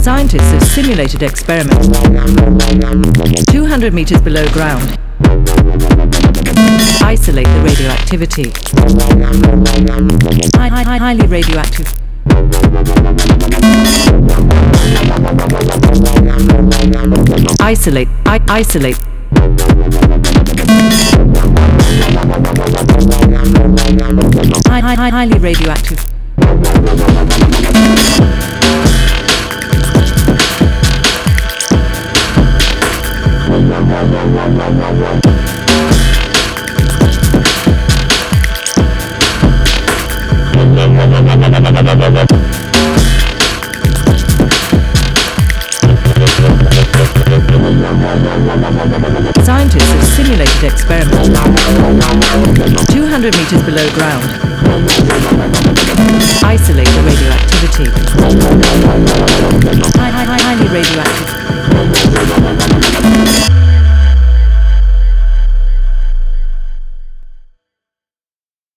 Scientists have simulated experiments 200 meters below ground. Isolate the radioactivity. Highly radioactive. Isolate. Isolate. Highly radioactive. Scientists have simulated experiments 200 meters below ground. Isolate the radioactivity. Highly radioactive.